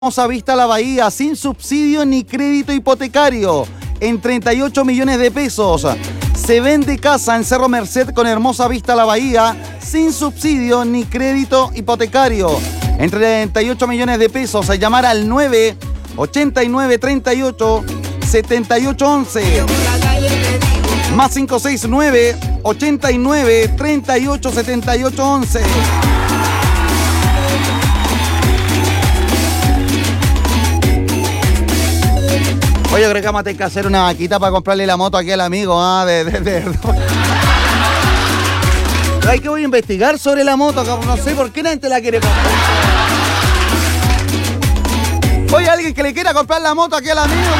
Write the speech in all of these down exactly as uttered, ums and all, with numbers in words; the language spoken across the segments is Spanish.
Hermosa Vista La Bahía, sin subsidio ni crédito hipotecario, en treinta y ocho millones de pesos. Se vende casa en Cerro Merced con Hermosa Vista La Bahía, sin subsidio ni crédito hipotecario, en treinta y ocho millones de pesos. A llamar al nueve ochenta y nueve treinta y ocho setenta y ocho once. Más cinco seis nueve ochenta y nueve treinta y ocho setenta y ocho once. Oye, creo que vamos a tener que hacer una vaquita para comprarle la moto aquí al amigo, ¿ah? De, de, de... Hay que voy a investigar sobre la moto, no sé por qué la gente la quiere comprar. Oye, alguien que le quiera comprar la moto aquí al amigo.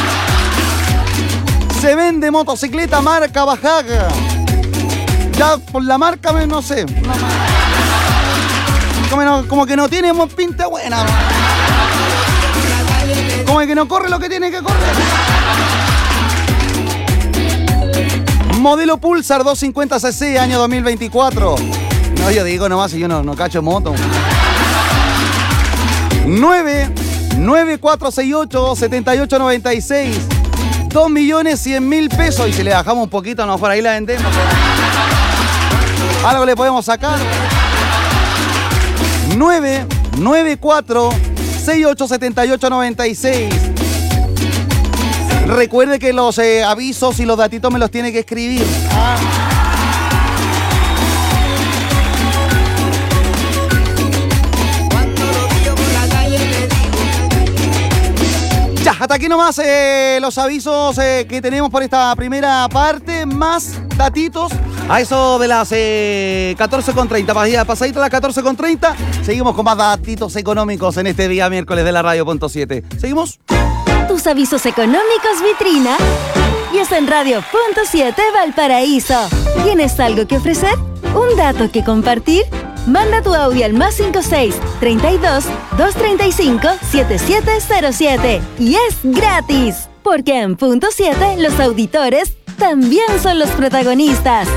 Se vende motocicleta marca Bajaga. Ya por la marca, no sé. Como, no, como que no tiene pinta buena. Como que no corre lo que tiene que correr. Modelo Pulsar doscientos cincuenta cc, año dos mil veinticuatro. No, yo digo nomás si yo no, no cacho moto. nueve nueve cuatro seis ocho siete ocho nueve seis. dos millones cien mil pesos. Y si le bajamos un poquito, a lo mejor ahí la vendemos. Algo le podemos sacar. nueve nueve cuatro seis ocho siete ocho nueve seis. Recuerde que los eh, avisos y los datitos me los tiene que escribir. Ah. Ya, hasta aquí nomás eh, los avisos eh, que tenemos por esta primera parte, más datitos. A eso de las eh, catorce con treinta, pasadito a las catorce con treinta, seguimos con más datitos económicos en este día miércoles de la Radio Punto siete. ¿Seguimos? Tus avisos económicos vitrina y es en Radio Punto siete Valparaíso. ¿Tienes algo que ofrecer? ¿Un dato que compartir? Manda tu audio al más cinco seis treinta y dos doscientos treinta y cinco setenta y siete cero siete y es gratis, porque en Punto siete los auditores también son los protagonistas.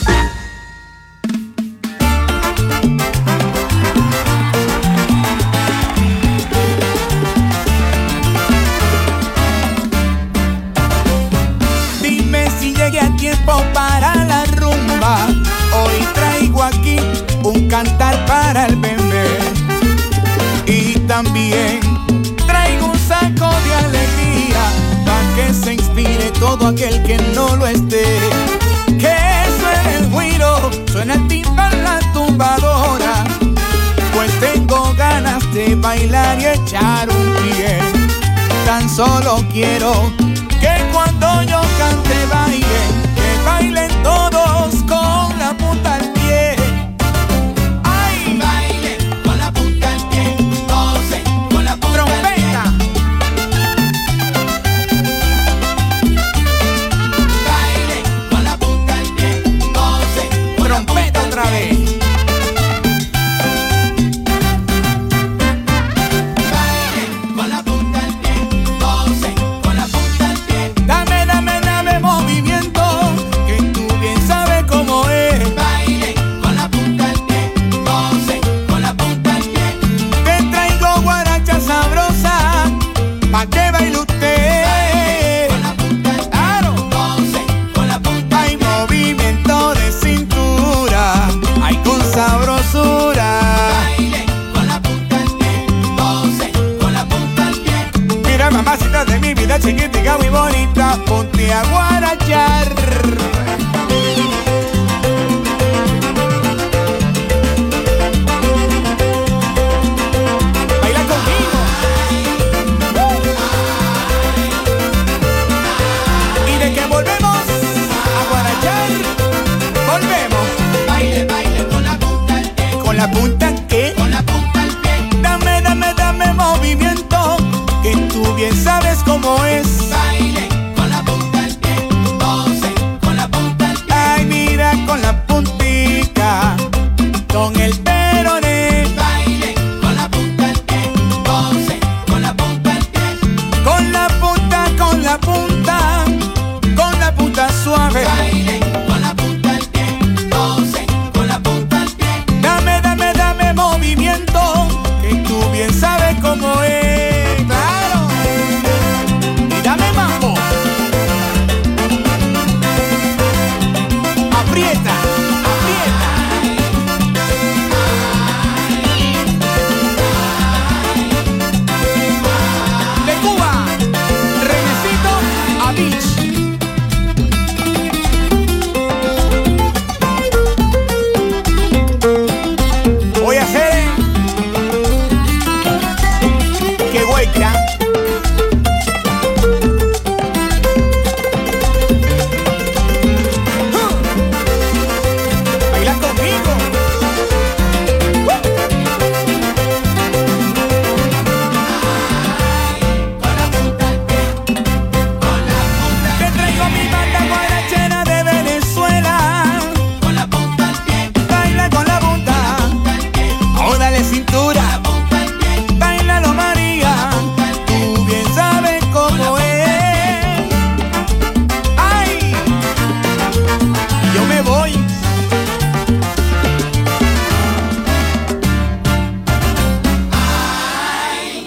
Dime si llegué a tiempo para la rumba. Hoy traigo aquí un cantar para el bebé. Y también traigo un saco de alegría para que se inspire todo aquel que no lo esté. Que suene el güiro, suena el timbal, la tumbadora, pues tengo ganas de bailar y echar un pie. Tan solo quiero que cuando yo cante bailen, que bailen todos con la punta al pie. ¡Ay! Bailen con la punta al pie, gocen con la punta al pie. Bailen con la punta al pie, gocen con la punta otra vez. Bailen con la punta al pie, gocen con la punta al pie. Dame, dame, dame movimiento, que tú bien sabes cómo es. Bailen con la punta al pie, gocen con la punta al pie. Te traigo guaracha sabrosa, pa' que baile usted. Con la punta al pie, claro, gocen con la punta. Hay movimiento de cintura, hay con sabrosura. Bailen con la punta al pie, gocen con la punta al pie. Mira, mamacita de mi vida, chiquitica muy bonita, ponte a guarachar. Baila conmigo. Y de que volvemos a guarachar, volvemos. Baile, baile con la punta al pie. ¿Con la punta qué? Con la punta al pie. Dame, dame, dame movimiento, que tú bien sabes cómo es. Baile con la punta al pie.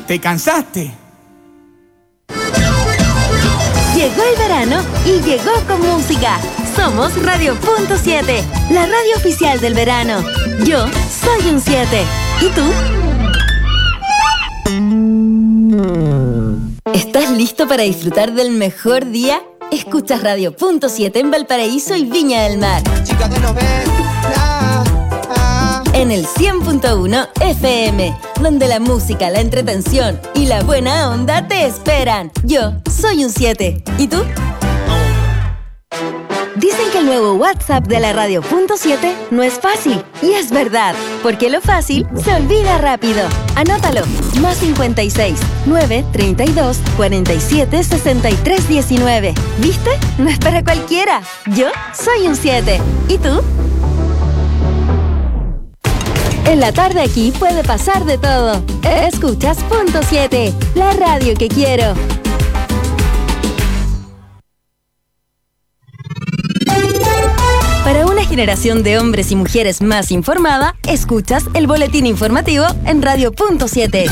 ¿Te cansaste? Llegó el verano y llegó con música. Somos Radio Punto siete, la radio oficial del verano. Yo soy un siete. ¿Y tú? ¿Estás listo para disfrutar del mejor día? Escuchas Radio Punto siete en Valparaíso y Viña del Mar. En el cien punto uno F M, donde la música, la entretención y la buena onda te esperan. Yo soy un siete. ¿Y tú? Dicen que el nuevo WhatsApp de la Radio Punto siete no es fácil. Y es verdad, porque lo fácil se olvida rápido. Anótalo. Más cincuenta y seis, nueve, treinta y dos, cuarenta y siete, sesenta y tres, diecinueve. ¿Viste? No es para cualquiera. Yo soy un siete. ¿Y tú? En la tarde aquí puede pasar de todo. Escuchas Punto siete, la radio que quiero. Para una generación de hombres y mujeres más informada, escuchas el boletín informativo en Radio Punto siete.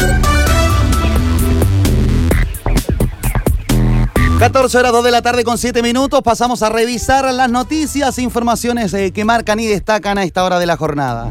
catorce horas dos de la tarde con siete minutos. Pasamos a revisar las noticias e informaciones eh, que marcan y destacan a esta hora de la jornada.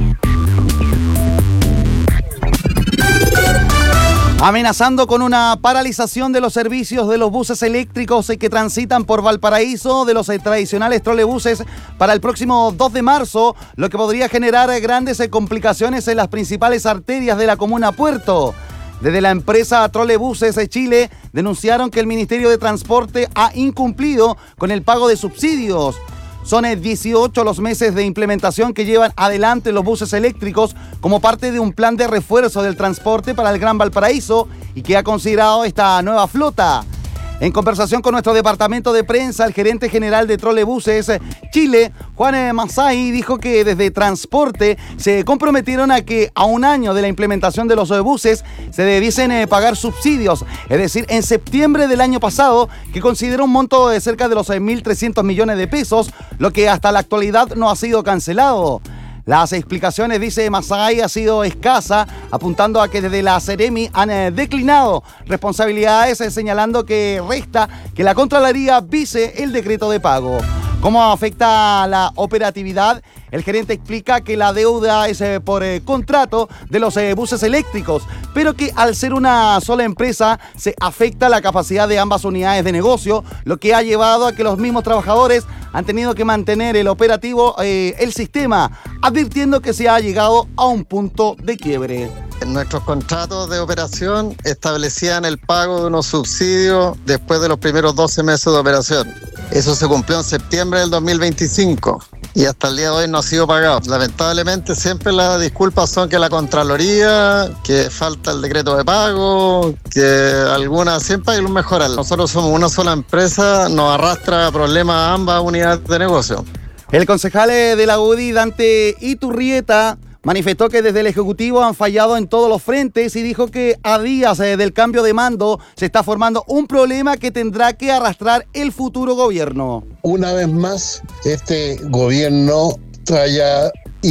Amenazando con una paralización de los servicios de los buses eléctricos que transitan por Valparaíso, de los tradicionales trolebuses para el próximo dos de marzo, lo que podría generar grandes complicaciones en las principales arterias de la comuna Puerto. Desde la empresa Trolebuses Chile denunciaron que el Ministerio de Transporte ha incumplido con el pago de subsidios. Son dieciocho los meses de implementación que llevan adelante los buses eléctricos como parte de un plan de refuerzo del transporte para el Gran Valparaíso y que ha considerado esta nueva flota. En conversación con nuestro departamento de prensa, el gerente general de Trolebuses Chile, Juan Masay, dijo que desde Transporte se comprometieron a que a un año de la implementación de los buses se debiesen pagar subsidios, es decir, en septiembre del año pasado, que considera un monto de cerca de los mil trescientos millones de pesos, lo que hasta la actualidad no ha sido cancelado. Las explicaciones, dice Masay, ha sido escasa, apuntando a que desde la Seremi han eh, declinado responsabilidades, eh, señalando que resta que la Contraloría vise el decreto de pago. ¿Cómo afecta la operatividad? El gerente explica que la deuda es eh, por eh, contrato de los eh, buses eléctricos, pero que al ser una sola empresa se afecta la capacidad de ambas unidades de negocio, lo que ha llevado a que los mismos trabajadores han tenido que mantener el operativo, eh, el sistema, advirtiendo que se ha llegado a un punto de quiebre. Nuestros contratos de operación establecían el pago de unos subsidios después de los primeros doce meses de operación. Eso se cumplió en septiembre del dos mil veinticinco y hasta el día de hoy no ha sido pagado. Lamentablemente siempre las disculpas son que la Contraloría, que falta el decreto de pago, que algunas siempre hay un mejorar. Nosotros somos una sola empresa, nos arrastra problemas a ambas unidades de negocio. El concejal de la U D I, Dante Iturrieta, manifestó que desde el Ejecutivo han fallado en todos los frentes y dijo que a días del cambio de mando se está formando un problema que tendrá que arrastrar el futuro gobierno. Una vez más, este gobierno haya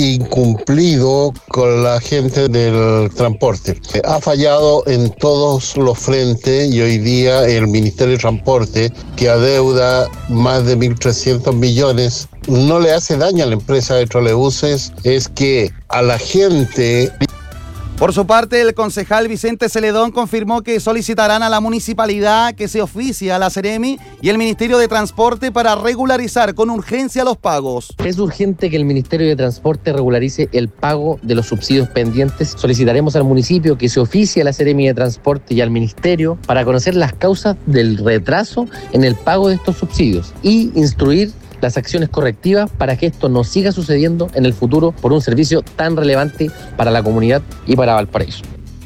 incumplido con la gente del transporte. Ha fallado en todos los frentes y hoy día el Ministerio de Transporte, que adeuda más de mil trescientos millones, no le hace daño a la empresa de trolebuses, es que a la gente... Por su parte, el concejal Vicente Celedón confirmó que solicitarán a la municipalidad que se oficie a la Seremi y el Ministerio de Transporte para regularizar con urgencia los pagos. Es urgente que el Ministerio de Transporte regularice el pago de los subsidios pendientes. Solicitaremos al municipio que se oficie a la Seremi de Transporte y al Ministerio para conocer las causas del retraso en el pago de estos subsidios y instruir las acciones correctivas para que esto no siga sucediendo en el futuro por un servicio tan relevante para la comunidad y para Valparaíso.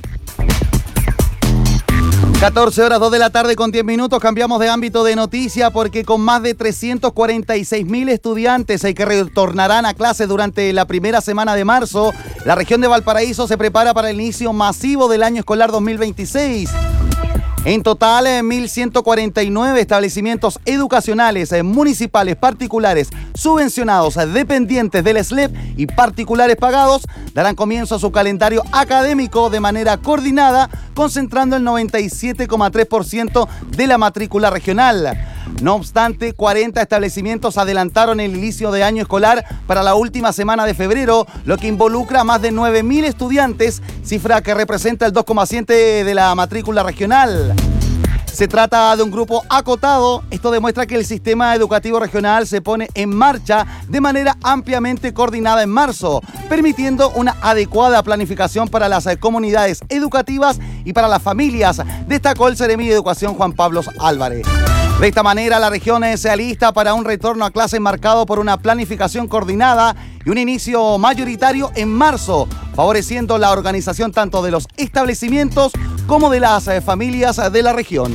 catorce horas dos de la tarde con diez minutos, cambiamos de ámbito de noticia porque con más de trescientos cuarenta y seis mil estudiantes que retornarán a clases durante la primera semana de marzo, la región de Valparaíso se prepara para el inicio masivo del año escolar dos mil veintiséis. En total, mil ciento cuarenta y nueve establecimientos educacionales, municipales, particulares, subvencionados, dependientes del S L E P y particulares pagados darán comienzo a su calendario académico de manera coordinada, concentrando el noventa y siete coma tres por ciento de la matrícula regional. No obstante, cuarenta establecimientos adelantaron el inicio de año escolar para la última semana de febrero, lo que involucra a más de nueve mil estudiantes, cifra que representa el dos coma siete de la matrícula regional. Se trata de un grupo acotado. Esto demuestra que el sistema educativo regional se pone en marcha de manera ampliamente coordinada en marzo, permitiendo una adecuada planificación para las comunidades educativas y para las familias, destacó el Seremi de Educación Juan Pablo Álvarez. De esta manera, la región se alista para un retorno a clases marcado por una planificación coordinada y un inicio mayoritario en marzo, favoreciendo la organización tanto de los establecimientos como de las familias de la región.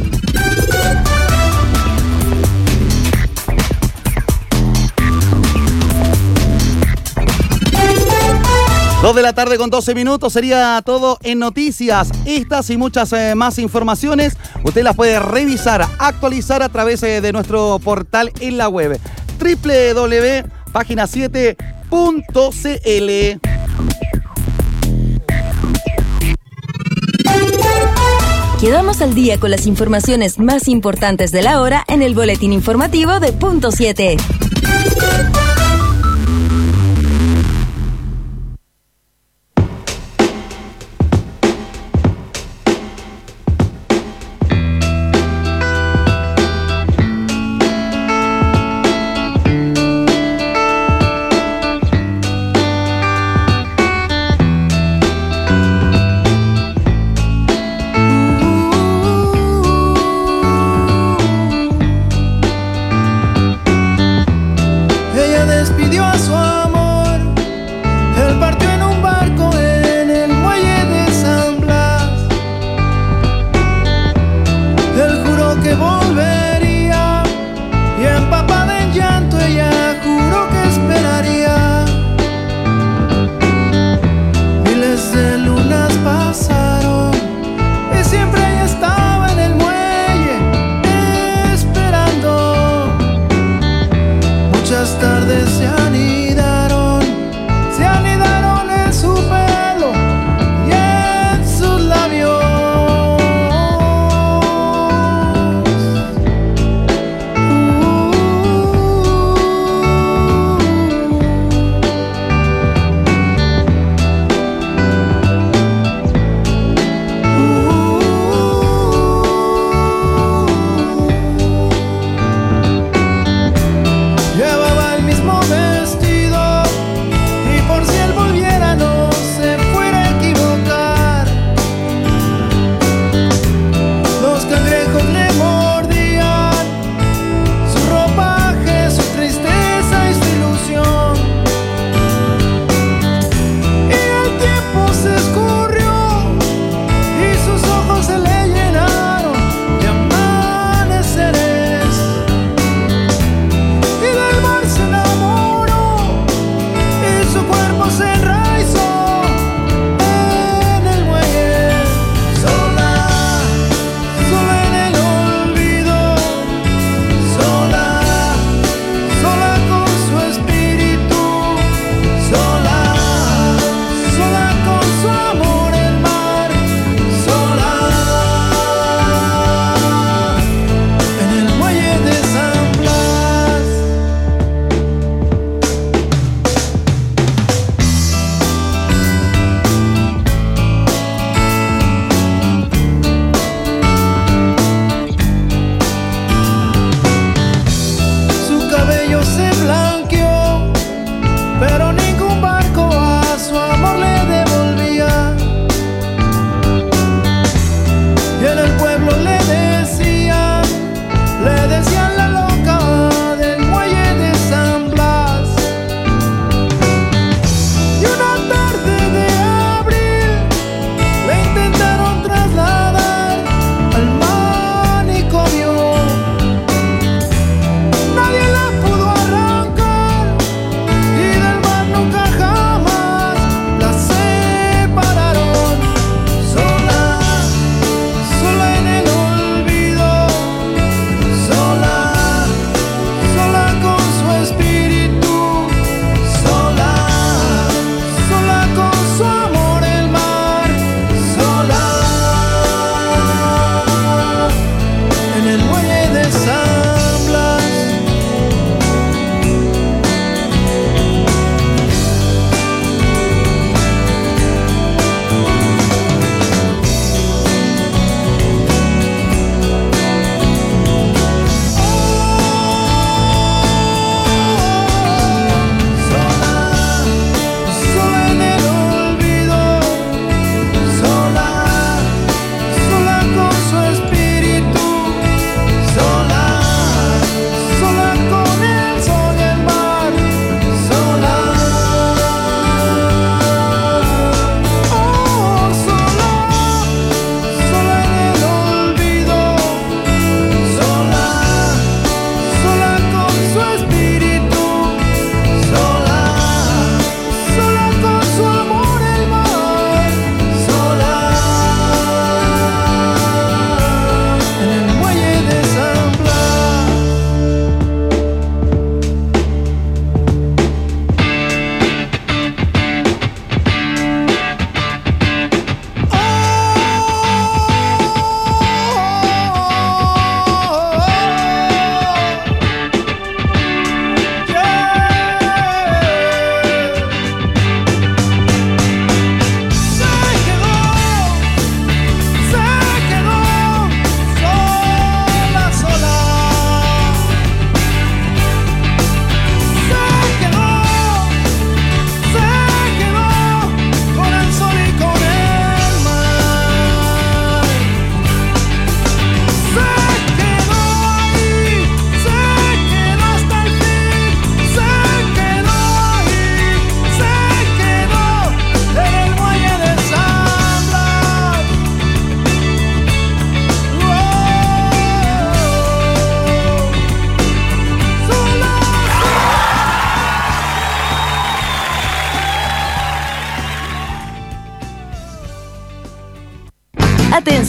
Dos de la tarde con doce minutos, sería todo en noticias. Estas y muchas eh, más informaciones usted las puede revisar, actualizar a través eh, de nuestro portal en la web doble u doble u doble u punto página siete punto c l. Quedamos al día con las informaciones más importantes de la hora en el boletín informativo de Punto siete. Ella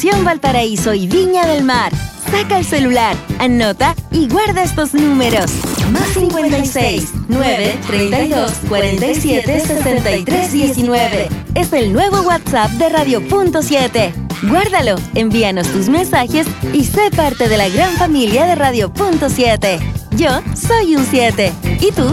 Concepción, Valparaíso y Viña del Mar. Saca el celular, anota y guarda estos números. Más cincuenta y seis, nueve, treinta y dos, cuarenta y siete, sesenta y tres, diecinueve. Es el nuevo WhatsApp de Radio Punto siete. Guárdalo, envíanos tus mensajes y sé parte de la gran familia de Radio Punto siete. Yo soy un siete. ¿Y tú?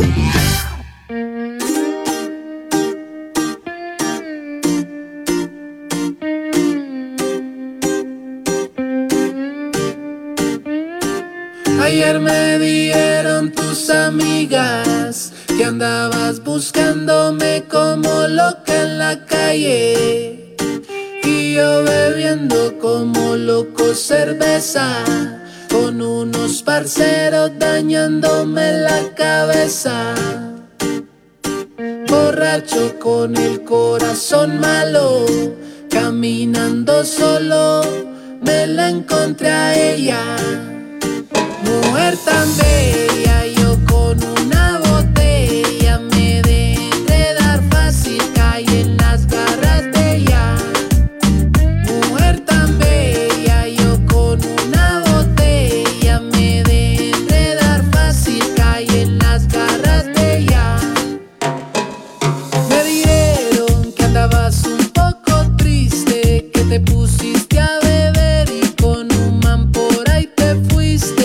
Ayer me dieron tus amigas que andabas buscándome como loca en la calle, y yo bebiendo como loco cerveza con unos parceros dañándome la cabeza. Borracho con el corazón malo, caminando solo, me la encontré a ella. Mujer tan bella, yo con una botella me dejé enredar fácil, caí en las garras de ella. Mujer tan bella, yo con una botella me dejé enredar fácil, caí en las garras de ella. Me dijeron que andabas un poco triste, que te pusiste a beber y con un man por ahí te fuiste.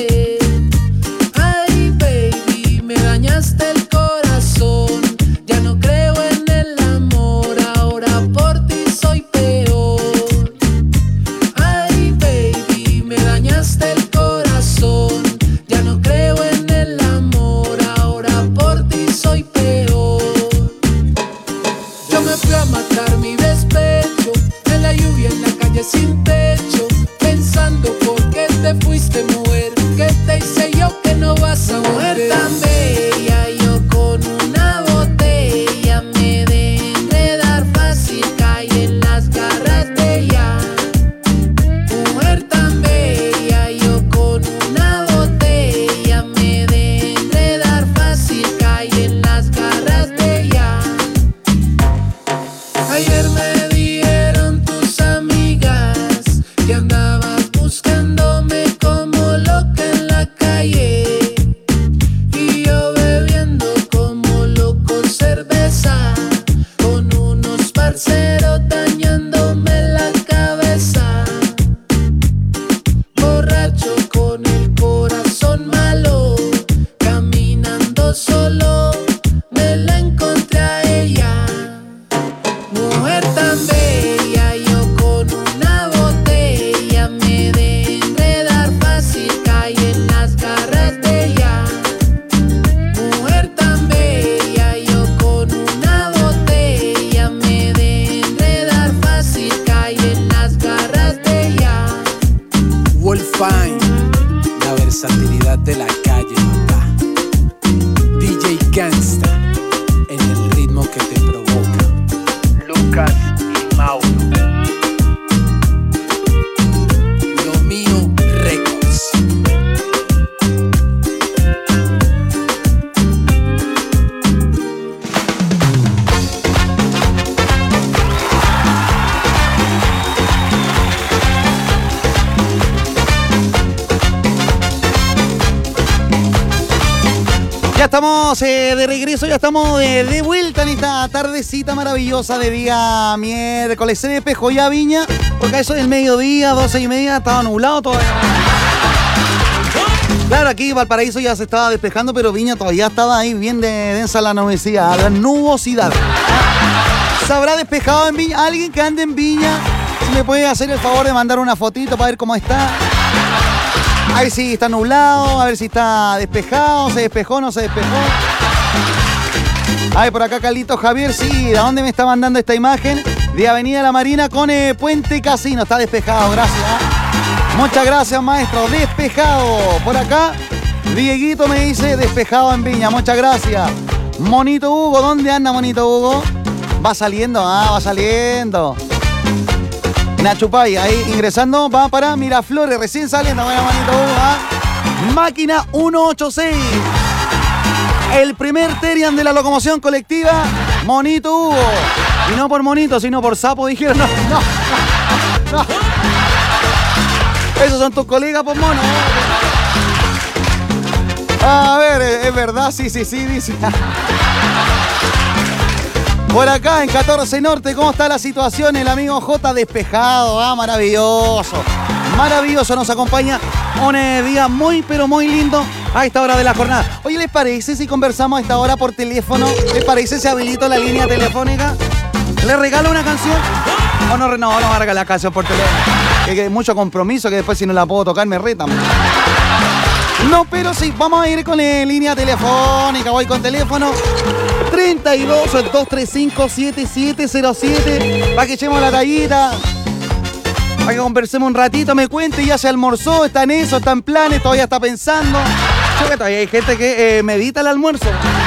El corazón, ya no creo en el amor, ahora por ti soy peor. Ay baby, me dañaste el corazón, ya no creo en el amor, ahora por ti soy peor. Yo me fui a matar mi despecho, en la lluvia, en la calle sin techo, pensando por qué te fuiste, mujer, ¿qué te hice yo que no vas a volver? Mujer tan bella, yo con una botella me dejé enredar fácil, caí en las garras de ella. Mujer tan bella, yo con una botella me dejé enredar fácil, caí en las garras de ella. Ayer me dijeron tus amigas que andabas buscándome como loca en la calle, y yo bebiendo como loco cerveza con unos parceros dañándome la cabeza. Borracho con el corazón malo, caminando solo, me la encontré a ella. Mujer tan bella, yo con una botella me dejé enredar fácil, caí en las garras de ella. Mujer tan bella, yo con una botella me dejé enredar fácil, caí en las garras de ella. Wolfine, la versatilidad de la calle, papá. D J Gangsta, en el ritmo que te provoca. Lucas y Mauro. Lo mío Records. Ya estamos eh, de regreso, ya estamos de, de vuelta en esta tardecita maravillosa de día miércoles. Se despejó ya Viña, porque a eso del mediodía, doce y media, estaba nublado todavía. Claro, aquí Valparaíso ya se estaba despejando, pero Viña todavía estaba ahí bien de, densa la nubosidad, la nubosidad. ¿Se habrá despejado en Viña? ¿Alguien que ande en Viña? Si me puede hacer el favor de mandar una fotito para ver cómo está. A ver si está nublado, a ver si está despejado, se despejó, no se despejó. A ver, por acá Carlitos Javier, sí, ¿de dónde me está mandando esta imagen? De Avenida La Marina con eh, Puente Casino, está despejado, gracias. ¿eh? Muchas gracias, maestro, despejado. Por acá, Dieguito me dice despejado en Viña, muchas gracias. Monito Hugo, ¿dónde anda Monito Hugo? Va saliendo, ah, va saliendo. Nacho Pay, ahí ingresando, va para Miraflores, recién saliendo, bueno, Monito Hugo, ¿ah? Máquina ciento ochenta y seis. El primer Terian de la locomoción colectiva, Monito Hugo. Y no por monito, sino por sapo, dijeron, no, no, no. Esos son tus colegas, pues mono. A ver, es verdad, sí, sí, sí, dice. Por acá en catorce Norte, ¿cómo está la situación? El amigo J despejado, ah, maravilloso. Maravilloso, nos acompaña un eh, día muy, pero muy lindo a esta hora de la jornada. Oye, ¿les parece si conversamos a esta hora por teléfono? ¿Les parece si habilito la línea telefónica? ¿Les regalo una canción? ¿O no, no, no va a regalar canción por teléfono? Que, que mucho compromiso, que después si no la puedo tocar me retan. No, pero sí, vamos a ir con eh, línea telefónica. Voy con teléfono treinta y dos, dos tres cinco, siete siete cero siete para que echemos la tallita, para que conversemos un ratito, me cuente, ya se almorzó, está en eso, está en planes, todavía está pensando. Yo que todavía hay gente que eh, medita el almuerzo.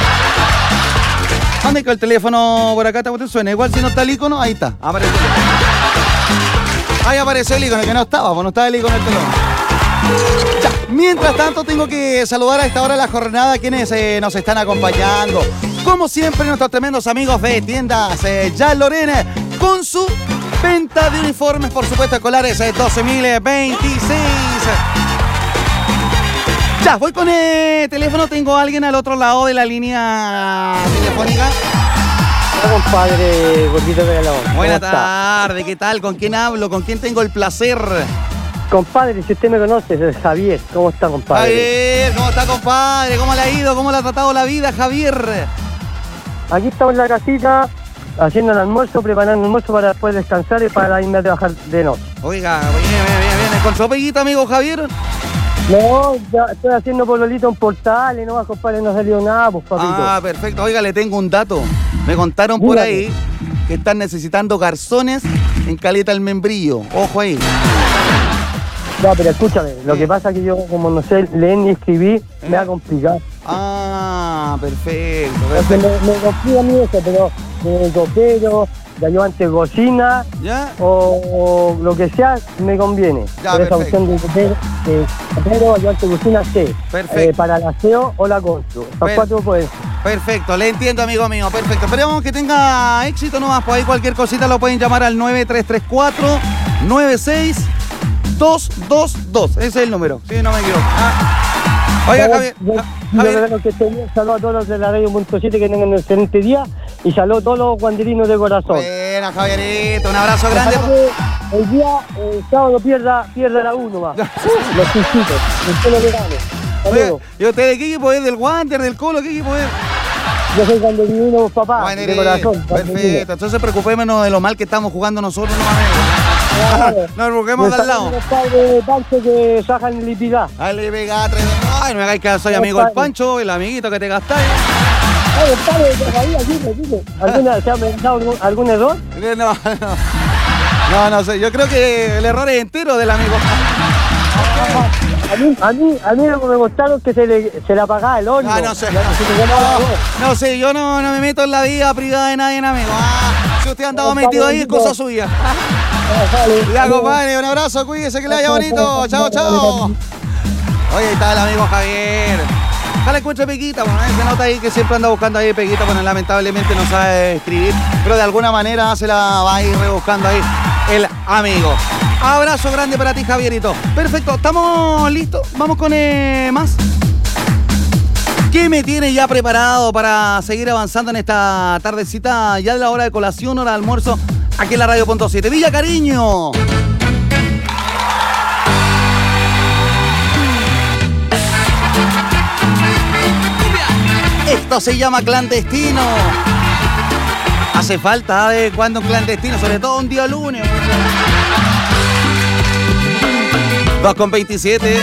¿Dónde que el teléfono por acá te suena? Igual si no está el icono, ahí está, apareció. Ahí apareció el icono, que no estaba, pues no estaba el icono del teléfono. Ya, mientras tanto tengo que saludar a esta hora de la jornada a quienes eh, nos están acompañando. Como siempre, nuestros tremendos amigos de tiendas eh, Ya Lorena, con su venta de uniformes, por supuesto, escolares eh, doce mil veintiséis. Ya, voy con el teléfono, tengo a alguien al otro lado de la línea telefónica. Hola, compadre, gordito de Galón. Buenas tardes, ¿qué tal? ¿Con quién hablo? ¿Con quién tengo el placer? Compadre, si usted me conoce, es Javier. ¿Cómo está, compadre? Javier, ¿cómo está, compadre? ¿Cómo le ha ido? ¿Cómo le ha tratado la vida, Javier? Aquí estamos en la casita, haciendo el almuerzo, preparando el almuerzo para después descansar y para irme a trabajar de noche. Oiga, bien, bien, bien, bien. ¿Con su peguita, amigo Javier? No, ya estoy haciendo pololito en portal y no más, compadre, no salió nada, pues, papito. Ah, perfecto. Oiga, le tengo un dato. Me contaron por Dígame. ahí que están necesitando garzones en Caleta el Membrillo. Ojo ahí. Ya, pero escúchame, lo que pasa es que yo, como no sé leer ni escribir, me va a complicar. Ah, perfecto, Porque perfecto. me, me complica a mí eso, pero de copero, de ayudante de cocina, ¿Ya? o, o lo que sea, me conviene. Ya, Pero esa perfecto. opción de copero, de copero, ayudante de cocina, sí. Perfecto. Eh, para el aseo o la constru. Esas Per- cuatro pueden. Perfecto, le entiendo, amigo mío. Perfecto. Esperemos que tenga éxito nomás. Por ahí cualquier cosita lo pueden llamar al nueve tres tres cuatro, nueve seis dos dos dos. Ese es el número, si no me equivoco. Ah. Oiga, Javier. Yo, Ja- yo Javier. creo que estoy bien. Saludos a todos los de la radio punto siete que tengan un excelente día y saludos a todos los guanderinos de corazón. Buena, Javierito. Un abrazo grande. Ojalá que el día, el sábado pierda, pierda la uno más. Los chichitos, el pelo verano. Oiga, Saludos. ¿y usted de qué equipo es? ¿Del Wander, del Colo? ¿Qué equipo es? Yo soy guanderino, papá, Guanderino. de corazón. guanderino. Perfecto. Entonces preocupémonos de lo mal que estamos jugando nosotros, no, Claro. amigos. Nos preocupemos Me de al lado. saludan los padres Pancho que sacan en liquidar. Dale, pega, tres. Ay, no me hagáis caso, soy amigo del Pancho, el amiguito que te gastáis. Ay, padre, todavía, dime, dime. ¿Alguna, ¿Se ha inventado algún, algún error? No, no. No, no sé. Yo creo que el error es entero del amigo. A mí, a mí, a mí lo que me gustaron es que se le, se le apagaba el horno. Ah, no sé. Ya, se le llamaba el horno. No, no sé, yo no, no me meto en la vida privada de nadie, amigo. Ah, si usted ha andado metido ahí, es cosa suya. Ya, sale. Ya, compadre, un abrazo, cuídese, que le vaya bonito. Chao, chao. Oye, ahí está el amigo Javier. Ojalá encuentre Pequita, bueno, se nota ahí que siempre anda buscando ahí Pequita, bueno, lamentablemente no sabe escribir, pero de alguna manera se la va a ir rebuscando ahí el amigo. Abrazo grande para ti, Javierito. Perfecto, ¿estamos listos? Vamos con eh, más. ¿Qué me tiene ya preparado para seguir avanzando en esta tardecita ya de la hora de colación, hora de almuerzo, aquí en la Radio Punto siete? Villa Cariño. Esto se llama clandestino. Hace falta ¿eh? de cuando un clandestino, sobre todo un día lunes. dos con veintisiete.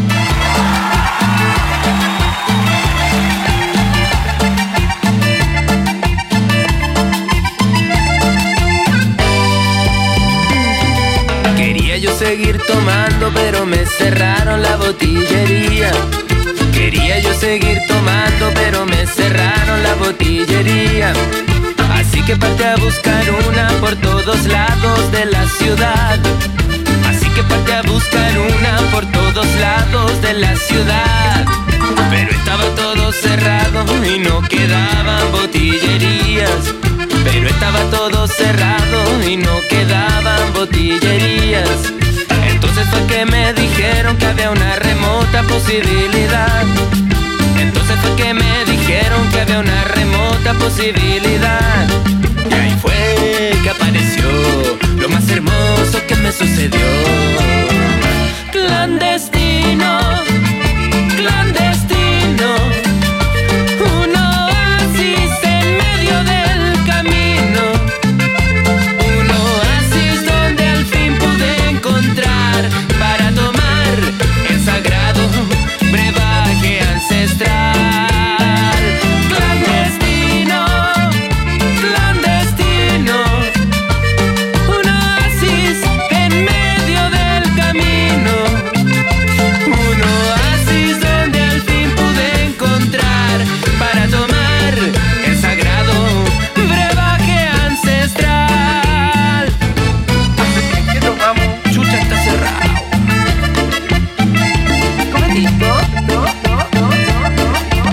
Quería yo seguir tomando, pero me cerraron la botillería. Quería yo seguir tomando, pero me cerraron la botillería. Así que parte a buscar una por todos lados de la ciudad. Así que parte a buscar una por todos lados de la ciudad. Pero estaba todo cerrado y no quedaban botillerías. Pero estaba todo cerrado y no quedaban botillerías. Entonces fue que me dijeron que había una remota posibilidad. Entonces fue que me dijeron que había una remota posibilidad. Y ahí fue que apareció lo más hermoso que me sucedió. Clandestino, clandestino, un oasis en medio del camino. Un oasis donde al fin pude encontrar para tomar el sagrado brebaje ancestral. Clandestino, clandestino, un oasis en medio del camino. Un oasis donde al fin pude encontrar para tomar el sagrado brebaje ancestral. ¿Qué tomamos? Chucha, está cerrado. ¿Cometito? No, no, no, no,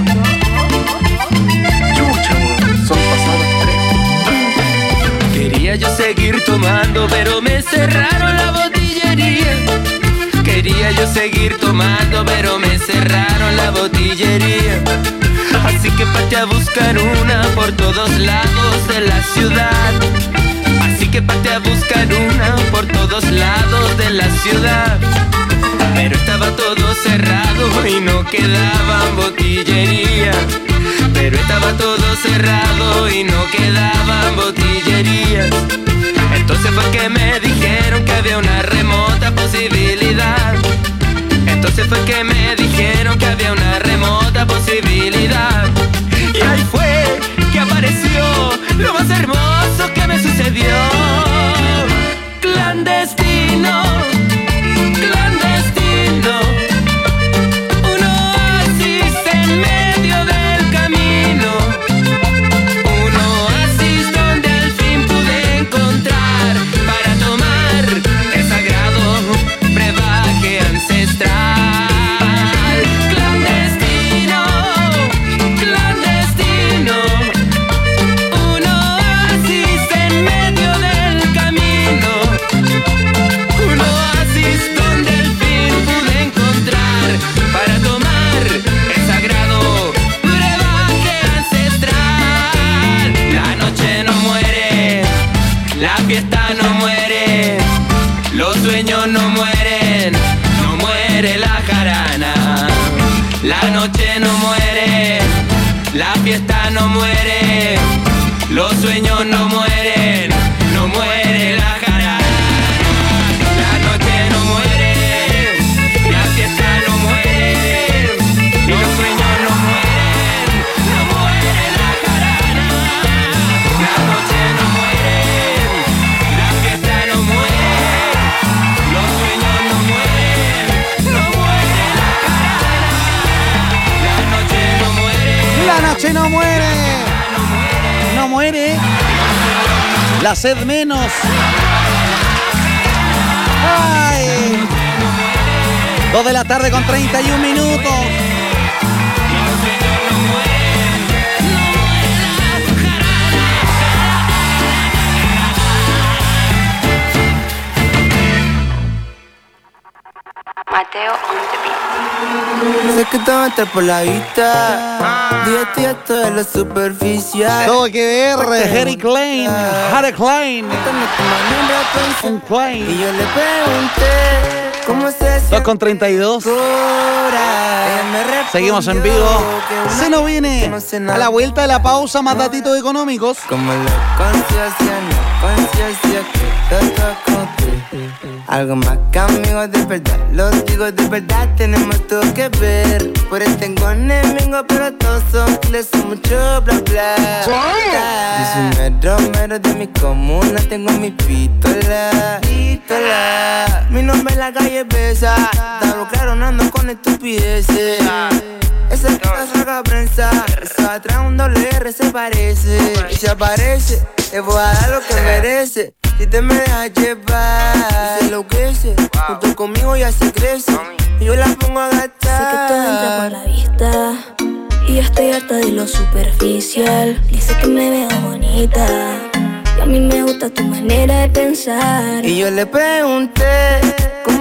Chucha, son pasadas tres. Quería yo seguir tomando, pero me cerraron la botillería. Quería yo seguir tomando, pero me cerraron la botillería. Así que pasé a buscar una por todos lados de la ciudad. Así que pasé a buscar una por todos lados de la ciudad. Pero estaba todo cerrado y no quedaban botillería. Pero estaba todo cerrado y no quedaban botillerías. Entonces fue que me dijeron que había una remota posibilidad. Entonces fue que me dijeron que había una remota posibilidad. Y ahí fue que apareció lo más hermoso que me sucedió. Clandestino, clandestino, un oasis en medio del camino. Un oasis donde al fin pude encontrar para tomar el sagrado brebaje ancestral. Clandestino, clandestino, un oasis en medio del camino. Un oasis donde al fin pude encontrar para tomar el sagrado brebaje ancestral. La noche no muere, la fiesta no muere, los sueños no mueren, no muere la jarana. La noche no muere, la fiesta no muere, los sueños no mueren, no muere la jarana. La noche no muere, la fiesta no muere, los sueños no mueren, no muere la jarana. La noche no muere, la fiesta no muere, los sueños no mueren, no muere la jarana. La noche no muere, La noche no muere. No muere. La sed menos. Ay. Dos de la tarde con treinta y un minutos. Mateo on the beat. Sé que te va a entrar por la vista. Dígate ya esto de lo superficial. Todo que ver, Harry Klein. Harry Klein. Un Klein. Y yo le pregunté cómo se siente. dos con treinta y dos. Seguimos en vivo. Se nos viene a la vuelta de la pausa más datitos económicos. Como la conciencia, no conciencia que te tocó. Algo más que amigos de verdad, los digo de verdad, tenemos todo que ver. Por eso tengo enemigos, pero todos son kiles, son mucho bla bla. Yo soy mero mero de mi comuna, tengo mi pistola, pistola. Mi nombre en la calle pesa, está claro, no ando con estupideces. Esa que saca prensa, esa atrás un doble R se parece. Y se aparece, te voy a dar lo que merece. Si te me dejas llevar, se enloquece. Junto conmigo ya se crece. Y yo la pongo a gastar. Sé que todo entra por la vista. Y yo estoy harta de lo superficial. Dice que me veo bonita. Y a mí me gusta tu manera de pensar. Y yo le pregunté cómo se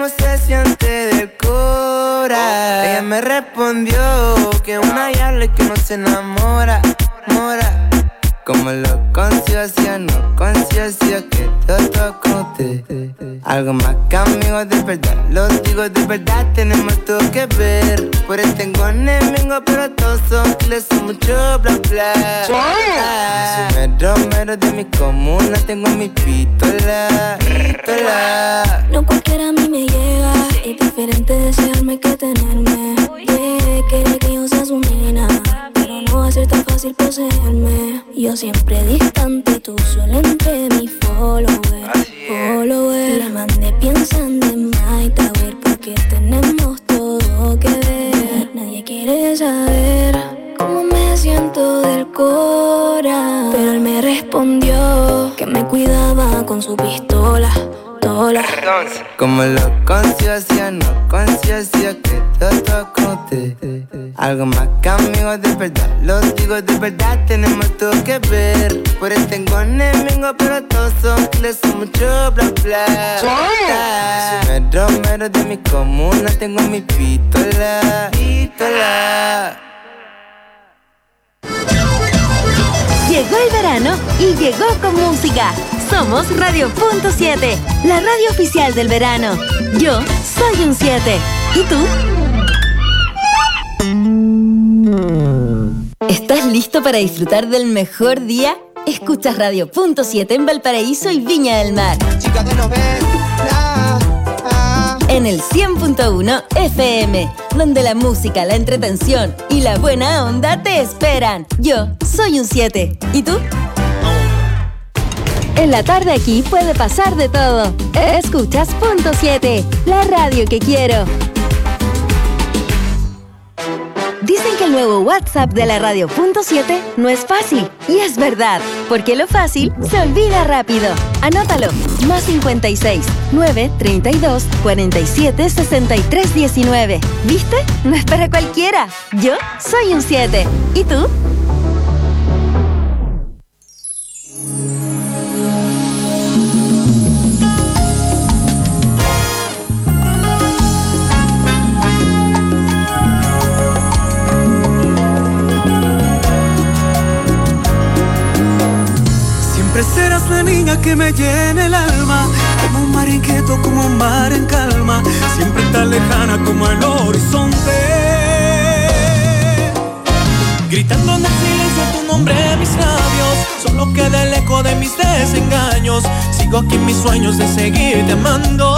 siente del cora. Ella me respondió que una diabla que no se enamora, mora. Como lo conciencia, no conciencia que todo conté. Algo más que amigos de verdad, los digo de verdad, tenemos todo que ver. Por eso tengo enemigos, pero todos son kiles, son mucho bla bla. Ah, soy mero mero de mi comuna, tengo mi pistola, pistola. No cualquiera a mí me llega, es diferente desearme que tenerme. Yeah, quiere que yo sea su nena, pero no va a ser tan fácil poseerme. Yo siempre distante, tú solo entre mi follower, follower. La mandé pensando en My Tower porque tenemos todo que ver. Nadie quiere saber cómo me siento del cora, pero él me respondió que me cuidaba con su pistola. Como lo conciencia, no conciencia que todo conté. Algo más que amigos de verdad, los digo de verdad, tenemos todo que ver. Por eso tengo enemigos, pero todos son kiles, son mucho bla bla. Soy mero mero de mi comuna, tengo mi pistola, pistola. Llegó el verano y llegó con música. Somos Radio Punto siete, la radio oficial del verano. Yo soy un siete. ¿Y tú? ¿Estás listo para disfrutar del mejor día? Escuchas Radio Punto siete en Valparaíso y Viña del Mar. En el cien punto uno F M, donde la música, la entretención y la buena onda te esperan. Yo soy un siete. ¿Y tú? En la tarde aquí puede pasar de todo. Escuchas Punto siete, la radio que quiero. Dicen que el nuevo WhatsApp de la Radio Punto siete no es fácil. Y es verdad, porque lo fácil se olvida rápido. Anótalo. Más cincuenta y seis, nueve, treinta y dos, cuarenta y siete, sesenta y tres, diecinueve. ¿Viste? No es para cualquiera. Yo soy un siete. ¿Y tú? Serás la niña que me llena el alma, como un mar inquieto, como un mar en calma, siempre tan lejana como el horizonte. Gritando en el silencio tu nombre en mis labios, solo queda el eco de mis desengaños. Sigo aquí en mis sueños de seguirte amando.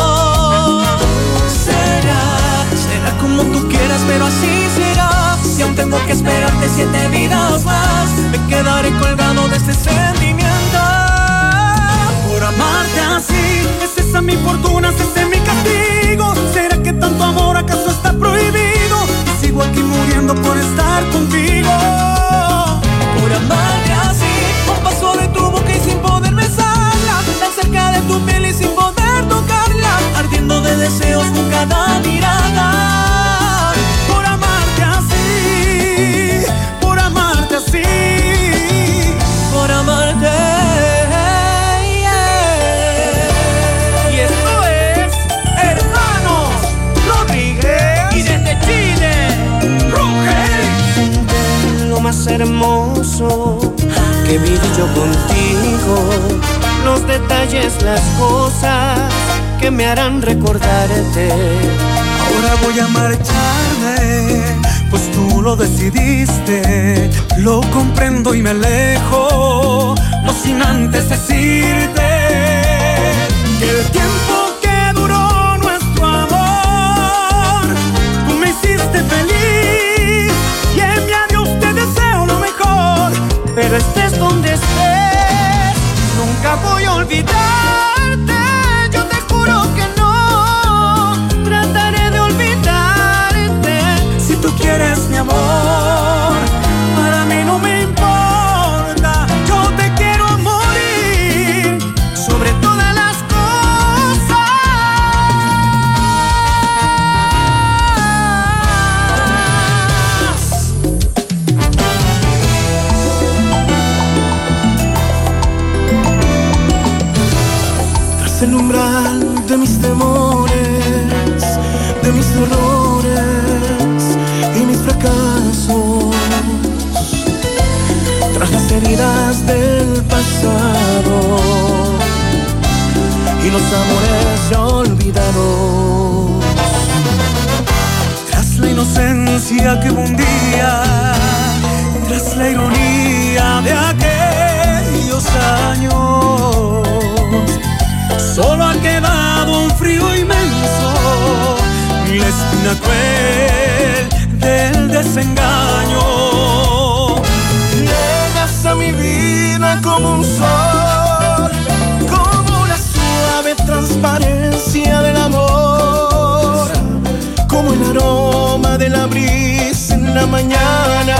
Será, será como tú quieras, pero así será. Si aún tengo que esperarte siete vidas más, me quedaré colgado de este sentimiento. Por amarte así, es esa mi fortuna, es ese mi castigo. ¿Será que tanto amor acaso está prohibido? Y sigo aquí muriendo por estar contigo. Por amarte así, un paso de tu boca y sin poder besarla, tan cerca de tu piel y sin poder tocarla, ardiendo de deseos con cada mirada. Por amarte así, por amarte así, por amarte. Más hermoso que viví yo contigo, los detalles, las cosas que me harán recordarte. Ahora voy a marcharme, pues tú lo decidiste. Lo comprendo y me alejo, no sin antes decirte que el tiempo que duró nuestro amor, tú me hiciste feliz y en mi adiós te deseo lo mejor. Pero estés donde estés, nunca voy a olvidarte. Yo te juro que no trataré de olvidarte. Si tú quieres mi amor, para mí no me importa. Yo te quiero morir sobre todas las cosas. de mis errores y mis fracasos, tras las heridas del pasado y los amores ya olvidados, tras la inocencia que hubo un día, tras la ironía de aquellos años, solo ha quedado un frío inmenso, la espina cruel del desengaño. Llegas a mi vida como un sol, como la suave transparencia del amor, como el aroma de la brisa en la mañana,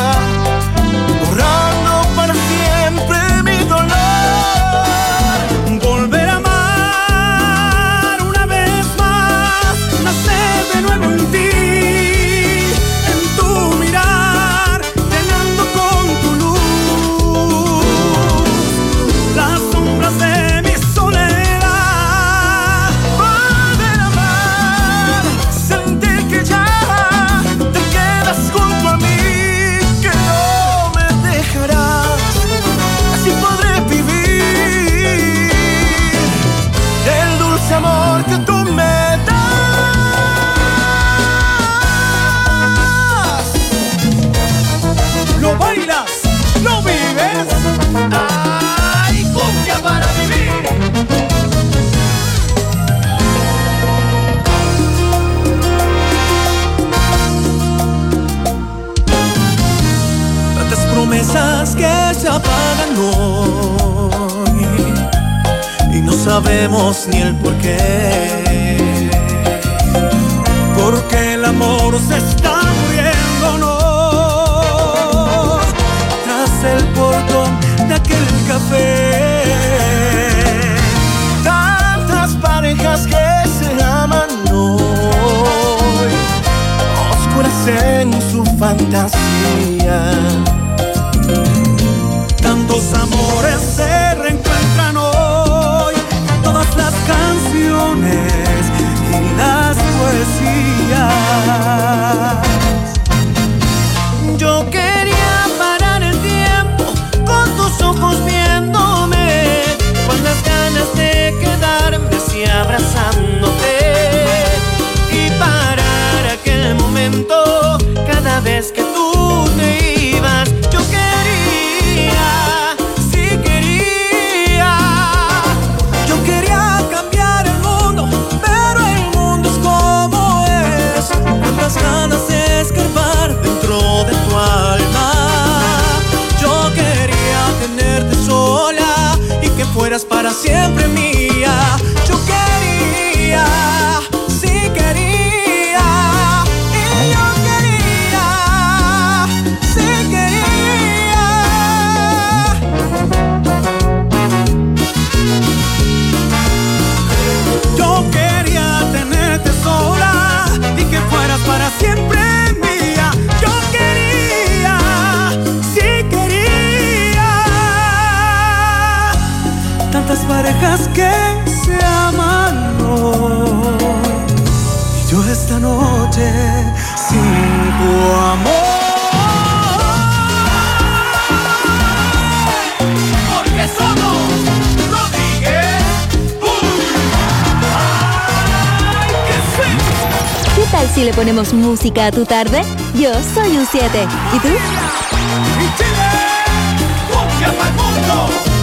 borrando para siempre mi dolor. Volver a amar una vez más, nacer de nuevo en ti, en tu mirar, llenando con tu luz las sombras de mi soledad. Volver a amar, sentir que ya te quedas junto a mí, que no me dejarás, así podré vivir el dulce amor que tú me das. ¿Lo bailas? ¿Lo vives? ¡Ay, cumbia para vivir! Tantas promesas que se apagan hoy y no sabemos ni el porqué, porque el amor se está muriendo, no, tras el portón de aquel café. Tantas parejas que se aman hoy, oscuras en su fantasía. Tantos amores se reencuentran hoy, todas las canciones y las poesías. Yo quería parar el tiempo con tus ojos viéndome, con las ganas de quedarme así abrazándote y parar aquel momento cada vez que tú te ibas. Yo quería, sí quería, yo quería cambiar el mundo, pero el mundo es como es. Cuántas ganas de escarbar dentro de tu alma. Yo quería tenerte sola y que fueras para siempre mía. Yo quería, sí quería, y yo quería, sí quería. Yo quería tenerte sola y que fueras para siempre mía. Yo quería, sí quería. Tantas parejas que se aman hoy, y yo esta noche sin tu amor. Porque somos Rodríguez. ¡Ay, qué sueño! ¿Qué tal si le ponemos música a tu tarde? Yo soy un siete. ¿Y tú? ¡Y Chile! ¡Cumbia pa'l mundo!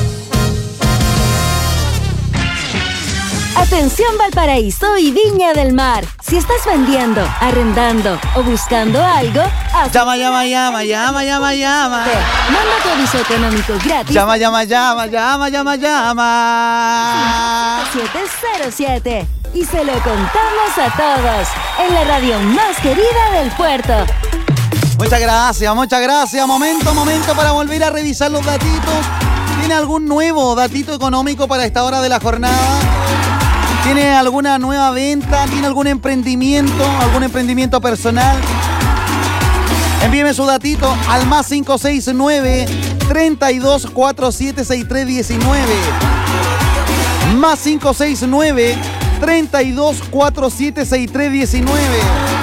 Atención Valparaíso y Viña del Mar. Si estás vendiendo, arrendando o buscando algo, haz... Llama, llama, llama, llama, llama, llama. Manda tu aviso económico gratis. Llama, llama, llama, llama, llama, llama. siete cero siete. Y se lo contamos a todos en la radio más querida del puerto. Muchas gracias, muchas gracias. Momento, momento para volver a revisar los datitos. ¿Tiene algún nuevo datito económico para esta hora de la jornada? ¿Tiene alguna nueva venta? ¿Tiene algún emprendimiento? ¿Algún emprendimiento personal? Envíeme su datito al más cinco seis nueve, treinta y dos, cuarenta y siete, sesenta y tres diecinueve. Más cinco seis nueve, treinta y dos, cuarenta y siete, sesenta y tres, diecinueve.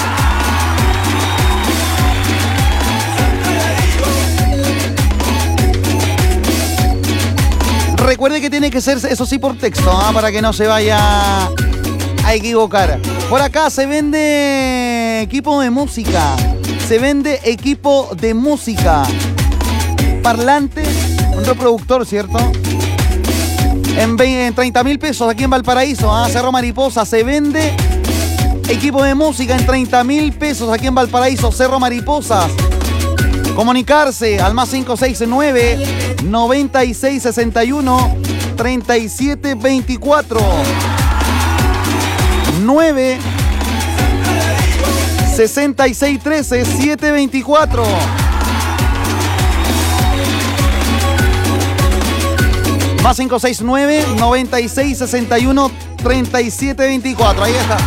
Recuerde que tiene que ser, eso sí, por texto, ¿eh? Para que no se vaya a equivocar. Por acá se vende equipo de música. Se vende equipo de música. Parlante, un reproductor, ¿cierto? En, en treinta mil pesos aquí en Valparaíso, ¿eh? Cerro Mariposa. Se vende equipo de música en treinta mil pesos aquí en Valparaíso, Cerro Mariposas. Comunicarse al más cinco seis nueve, noventa y seis sesenta y uno, treinta y siete veinticuatro. nueve sesenta y seis trece, siete veinticuatro. Más cinco seis nueve, noventa y seis sesenta y uno, treinta y siete veinticuatro. Ahí está.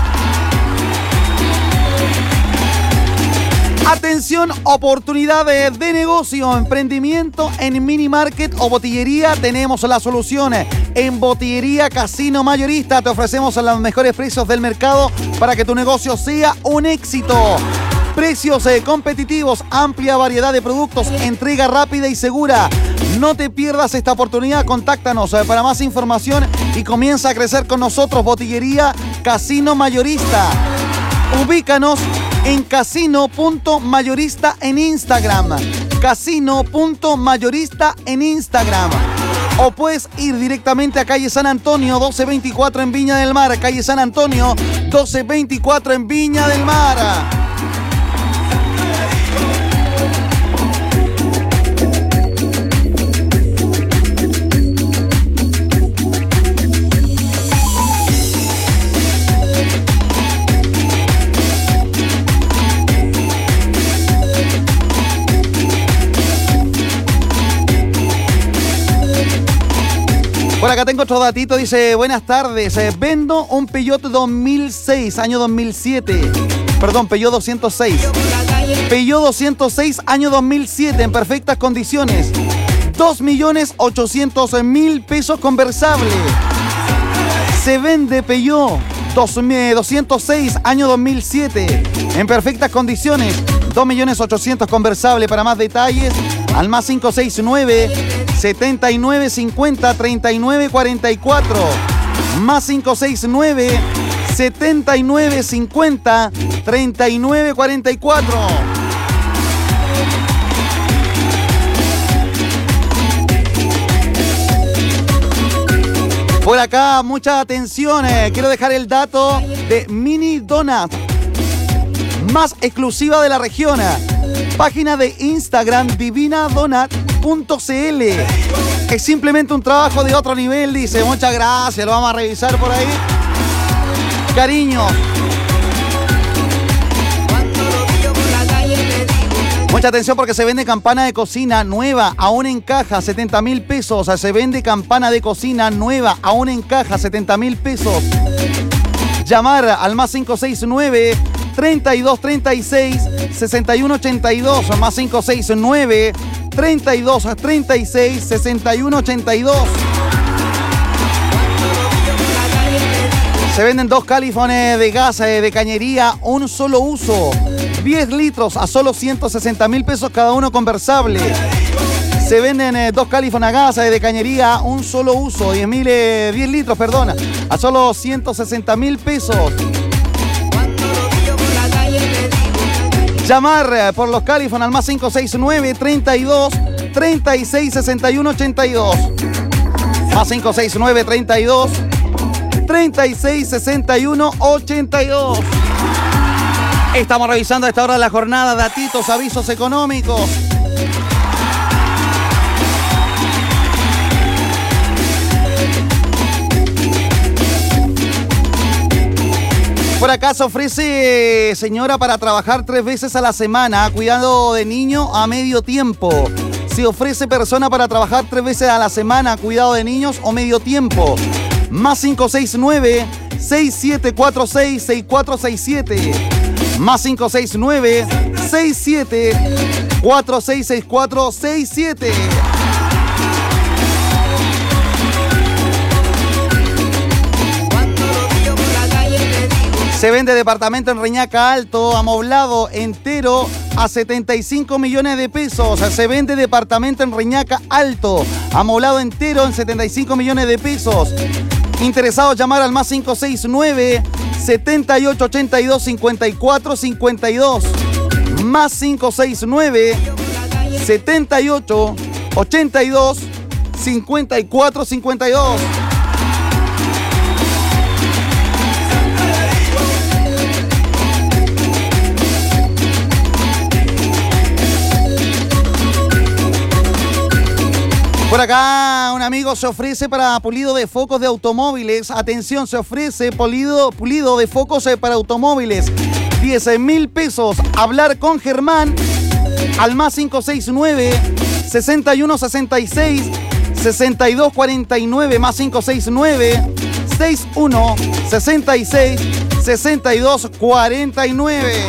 Atención, oportunidades de negocio, emprendimiento en mini market o botillería. Tenemos la solución. En Botillería Casino Mayorista te ofrecemos los mejores precios del mercado para que tu negocio sea un éxito. Precios eh, competitivos, amplia variedad de productos, entrega rápida y segura. No te pierdas esta oportunidad, contáctanos eh, para más información y comienza a crecer con nosotros. Botillería Casino Mayorista. Ubícanos en casino punto mayorista en Instagram. casino punto mayorista en Instagram. O puedes ir directamente a calle San Antonio, doce veinticuatro en Viña del Mar. Calle San Antonio, doce veinticuatro en Viña del Mar. Por acá tengo otro datito, dice, buenas tardes, eh, vendo un Peugeot dos mil seis, año dos mil siete, perdón, Peugeot doscientos seis, Peugeot doscientos seis, año dos mil siete, en perfectas condiciones, dos millones ochocientos mil pesos conversable. Se vende Peugeot doscientos seis, año dos mil siete, en perfectas condiciones, dos millones ochocientos conversable. Para más detalles, al más cinco seis nueve, setenta y nueve cincuenta, treinta y nueve cuarenta y cuatro. Más cinco seis nueve, setenta y nueve cincuenta, treinta y nueve cuarenta y cuatro. Por acá, mucha atención, eh. quiero dejar el dato de Mini Donut, más exclusiva de la región. Página de Instagram, divina donut punto c l. Es simplemente un trabajo de otro nivel, dice. Muchas gracias, lo vamos a revisar por ahí. Cariño. Mucha atención porque se vende campana de cocina nueva, aún en caja, setenta mil pesos. O sea, se vende campana de cocina nueva, aún en caja, setenta mil pesos. Llamar al más cinco seis nueve, treinta y dos treinta y seis, sesenta y uno ochenta y dos. Más cinco seis nueve, treinta y dos treinta y seis, sesenta y uno ochenta y dos. Se venden dos califones de gas de cañería, un solo uso. diez litros a solo ciento sesenta mil pesos cada uno conversable. Se venden eh, dos califones a gas de cañería, un solo uso. diez, mil, eh, diez litros, perdona, a solo ciento sesenta mil pesos. Llamar eh, por los califones al más cinco seis nueve, treinta y dos, treinta y seis, sesenta y uno ochenta y dos. Más cinco seis nueve, treinta y dos, treinta y seis, sesenta y uno ochenta y dos. Estamos revisando a esta hora de la jornada datitos, avisos económicos. Por acá se ofrece, señora, para trabajar tres veces a la semana, cuidado de niño a medio tiempo. Se ofrece persona para trabajar tres veces a la semana, cuidado de niños o medio tiempo. Más cinco seis nueve, seis siete cuatro seis, seis cuatro seis siete. Más cinco seis nueve, seis siete cuatro seis, seis cuatro seis siete. Se vende departamento en Reñaca Alto, amoblado entero a setenta y cinco millones de pesos. Se vende departamento en Reñaca Alto, amoblado entero en setenta y cinco millones de pesos. Interesados, llamar al más cinco seis nueve, setenta y ocho ochenta y dos, cincuenta y cuatro cincuenta y dos. Más cinco seis nueve, setenta y ocho ochenta y dos, cincuenta y cuatro cincuenta y dos. Por acá un amigo se ofrece para pulido de focos de automóviles. Atención, se ofrece pulido, pulido de focos para automóviles. diez mil pesos. Hablar con Germán al más cinco seis nueve, sesenta y uno sesenta y seis, sesenta y dos cuarenta y nueve. Más cinco seis nueve, sesenta y uno sesenta y seis, sesenta y dos cuarenta y nueve.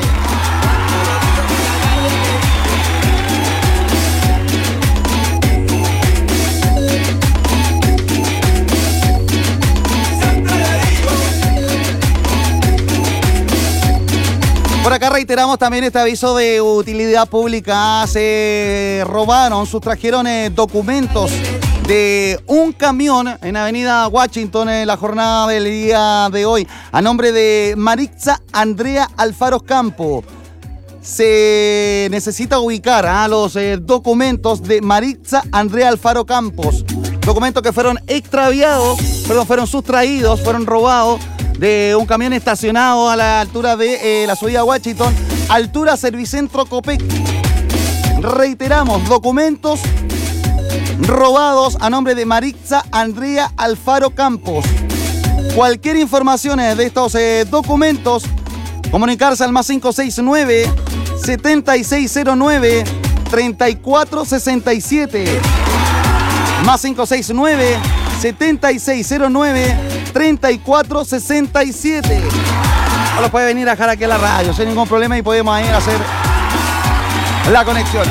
Por acá reiteramos también este aviso de utilidad pública. Se robaron, sustrajeron eh, documentos de un camión en Avenida Washington en la jornada del día de hoy, a nombre de Maritza Andrea Alfaro Campo. Se necesita ubicar a ¿eh? los eh, documentos de Maritza Andrea Alfaro Campos. Documentos que fueron extraviados, perdón, fueron sustraídos, fueron robados de un camión estacionado a la altura de eh, la subida a Washington, altura Servicentro Copec. Reiteramos, documentos robados a nombre de Maritza Andrea Alfaro Campos. Cualquier información de estos eh, documentos, comunicarse al más cinco seis nueve, setenta y seis cero nueve, treinta y cuatro sesenta y siete. Más cinco seis nueve, setenta y seis cero nueve, treinta y cuatro sesenta y siete. O lo puede venir a dejar aquí a la radio sin ningún problema y podemos ir a hacer la conexión.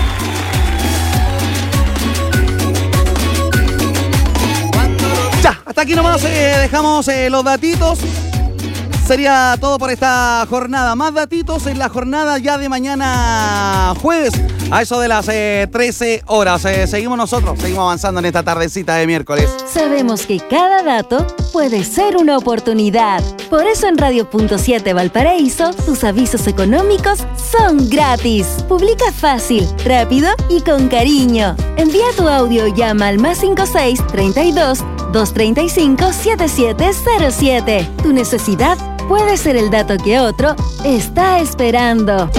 Ya, hasta aquí nomás eh, dejamos eh, los datitos. Sería todo por esta jornada. Más datitos en la jornada ya de mañana jueves, a eso de las eh, trece horas. Eh, seguimos nosotros, seguimos avanzando en esta tardecita de miércoles. Sabemos que cada dato puede ser una oportunidad. Por eso en Radio Punto siete Valparaíso, tus avisos económicos son gratis. Publica fácil, rápido y con cariño. Envía tu audio o llama al más cinco seis, treinta y dos, doscientos treinta y cinco, setenta y siete cero siete. Tu necesidad puede ser el dato que otro está esperando.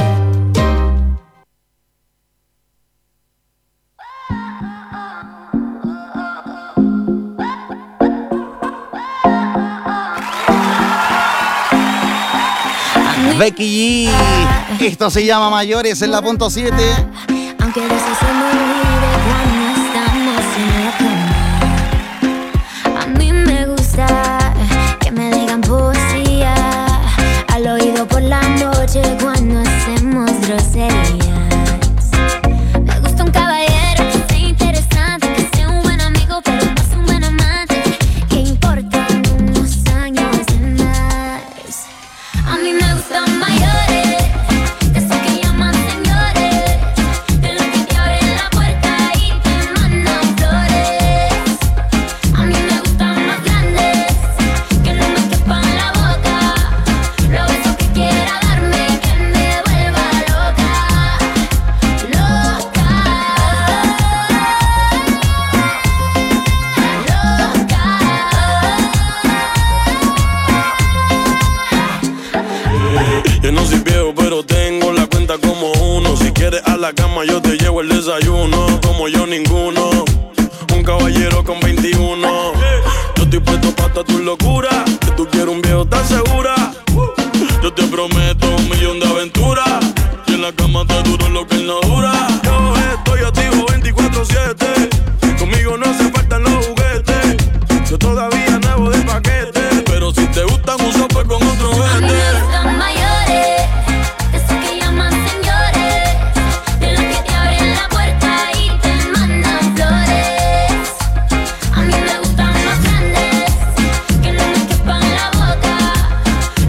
Becky G, esto se llama Mayores en la punto siete. Aunque a veces se me olvide cuando estamos en la cama. A mí me gusta que me digan poesía al oído por la noche cuando hacemos groserías. Me gusta un caballero que sea interesante, que sea un buen amigo pero no sea un buen amante, que importan unos años de más. A mí me gustan mayores, de esos que llaman señores, de los que te abren la puerta y te mandan flores. A mí me gustan más grandes, que no me quepan la boca, los besos que quiera darme, que me vuelva loca, loca, Yo no soy viejo, pero tengo la cuenta como uno. Si quieres a la cama, yo te llevo el desayuno. Como yo, ninguno. Un caballero con veintiuno. Yo estoy puesto pa' toda tu locura. Que tú quieres un viejo tan segura. Yo te prometo un millón de aventuras. Y en la cama te duro lo que él no dura. Yo estoy activo veinticuatro siete. Conmigo no hace falta los juguetes. Yo todavía nuevo de paquete. Pero si te gustan un sope con otro a mí vete. me gustan mayores, de esos que llaman señores, de los que te abren la puerta y te mandan flores. A mí me gustan más grandes, que no me quepan la boca,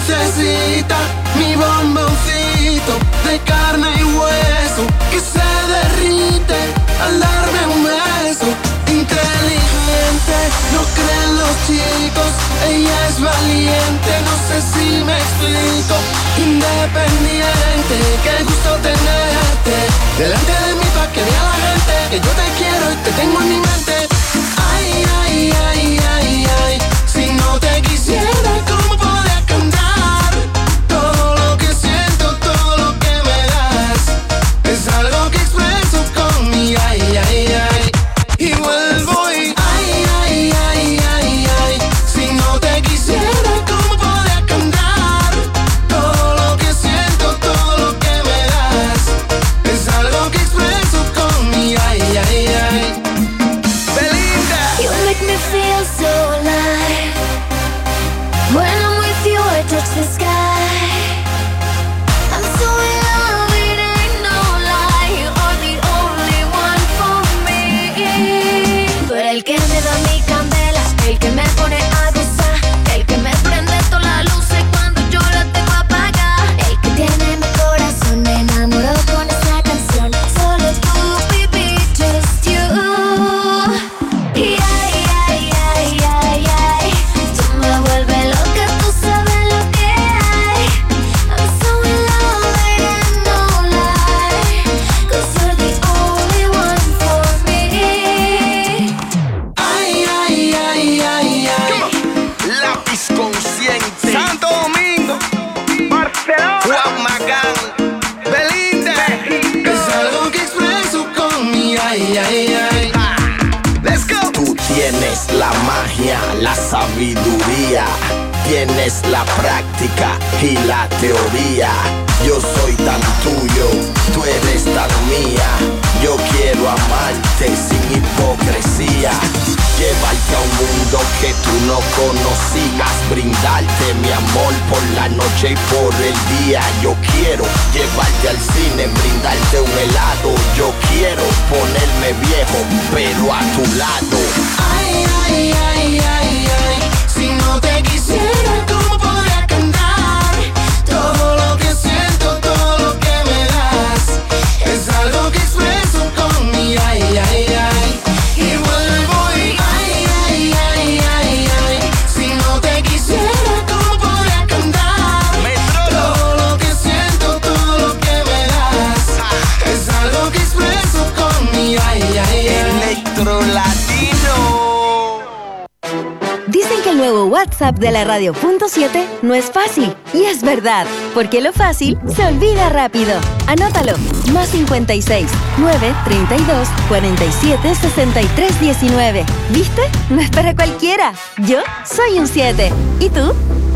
princesita, mi bomboncito de carne y hueso que se derrite al darme un beso. Inteligente, no creen los chicos, ella es valiente, no sé si me explico. Independiente, qué gusto tenerte delante de mí pa' que vea la gente que yo te quiero y te tengo en mi mente. Ay, ay, ay, ay, ay, si no te quisiera, ¿cómo podría cantar? Todo lo que siento, todo lo que me das, es algo que expreso con mi ay, ay, ay. Y vuelvo y ay, ay, ay, ay, ay, si no te quisiera, ¿cómo podría cantar? Todo lo que siento, todo lo que me das, es algo que expreso con mi ay, ay, ay. Belinda. You make me feel so alive. When I'm with you, I touch the sky. I'm so in love, it ain't no lie. You are the only one for me. Tú eres el que me da mi candela, el que me pone a gozar, el que me prende todas las luces cuando yo la tengo apagada, el que tiene mi corazón enamorado con esta canción. Solo tú, baby, just you. Y ay, ay, ay, ay, ay, tú me vuelves loca, tú sabes lo que hay. I'm so in love, it ain't no lie, 'cause you're the only one for me. Ay, ay, ay, ay, ay. Lápiz consciente. Santo Domingo, Barcelona, Juan Magán, Belinda. Es algo que expreso con mi ay, ay, ay. Let's go. Tú tienes la magia, la sabiduría, tienes la práctica y la teoría. Yo soy tan tuyo, tú eres tan mía. Yo quiero amarte sin hipocresía, llevarte a un mundo que tú no conocías, brindarte mi amor por la noche y por el día. Yo quiero llevarte al cine, brindarte un helado. Yo quiero ponerme viejo, pero a tu lado. Ay, ay, ay, ay, ay, si no te quisiera, ¿cómo podría cantar? Todo lo que siento, todo lo que me das, es algo que expreso con mi ay, ay, ay. Y vuelvo y ay, ay, ay, ay, ay, si no te quisiera, ¿cómo podría cantar? Todo lo que siento, todo lo que me das, es algo que expreso con mi ay, ay, ay. Electro Latino. Dicen que el nuevo WhatsApp de la Radio Punto siete no es fácil. Y es verdad, porque lo fácil se olvida rápido. Anótalo. Más cincuenta y seis, nueve, treinta y dos, cuarenta y siete, sesenta y tres, diecinueve. ¿Viste? No es para cualquiera. Yo soy un siete. ¿Y tú?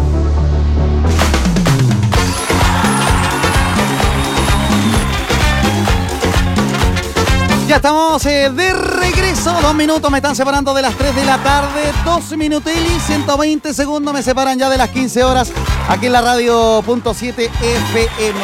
Ya estamos eh, de regreso. Dos minutos me están separando de las tres de la tarde. Dos minutelis, ciento veinte segundos me separan ya de las quince horas aquí en la Radio Punto siete F M.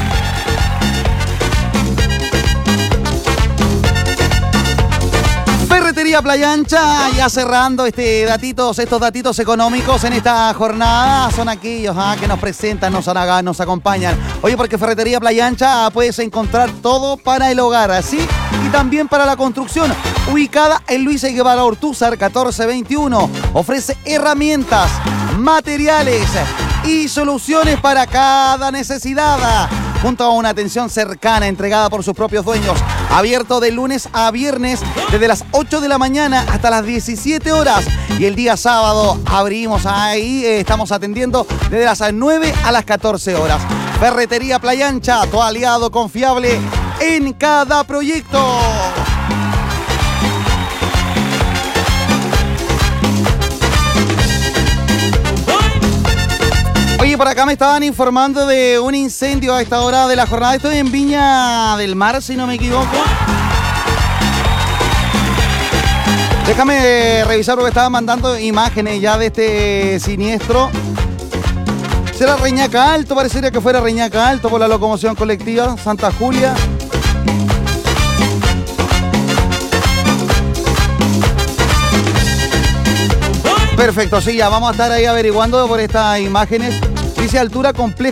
Ferretería Playa Ancha, ya cerrando este datitos, estos datitos económicos en esta jornada, son aquellos ah, que nos presentan, nos, hagan, nos acompañan. Oye, porque Ferretería Playa Ancha puedes encontrar todo para el hogar, ¿sí? Y también para la construcción. Ubicada en Luis Guevara Ortúzar, catorce veintiuno. Ofrece herramientas, materiales y soluciones para cada necesidad, junto a una atención cercana entregada por sus propios dueños. Abierto de lunes a viernes desde las ocho de la mañana hasta las diecisiete horas. Y el día sábado abrimos ahí, eh, estamos atendiendo desde las nueve a las catorce horas. Ferretería Playa Ancha, tu aliado confiable en cada proyecto. Oye, por acá me estaban informando de un incendio a esta hora de la jornada. Estoy en Viña del Mar, si no me equivoco. Déjame revisar porque estaban mandando imágenes ya de este siniestro. ¿Será Reñaca Alto? Parecería que fuera Reñaca Alto por la locomoción colectiva. Santa Julia. Perfecto, sí, ya vamos a estar ahí averiguando por estas imágenes. Dice altura complejo